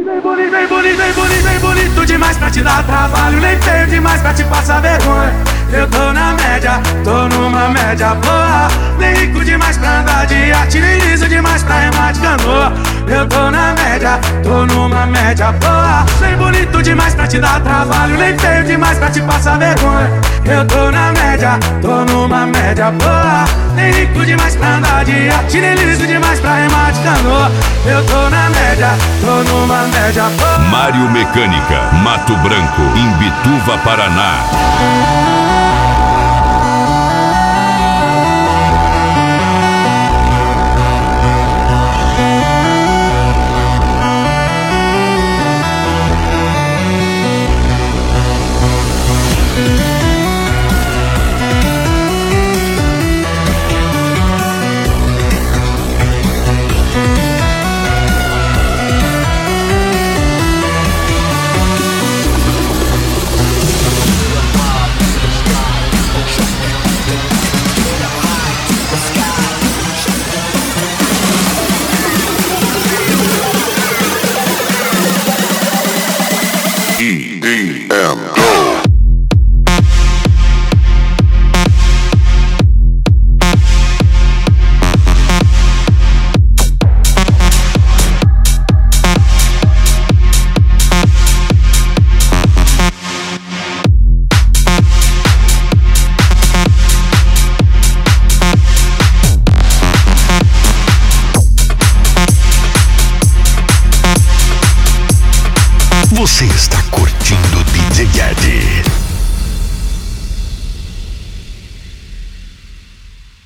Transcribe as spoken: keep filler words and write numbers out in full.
Bem bonito, bem bonito, bem bonito, bem bonito demais pra te dar trabalho, nem feio demais pra te passar vergonha. Eu tô na média, tô numa média boa. Nem rico demais pra andar de iate, nem liso demais pra remar de canoa. Eu tô na média, tô numa média boa. Nem bonito demais pra te dar trabalho, nem feio demais pra te passar vergonha. Eu tô na média, tô numa média boa. Nem rico demais pra andar de iate, nem liso demais pra remar de canoa. Eu tô na média, tô numa média boa. Mário Mecânica, Mato Branco, Imbituva, Paraná.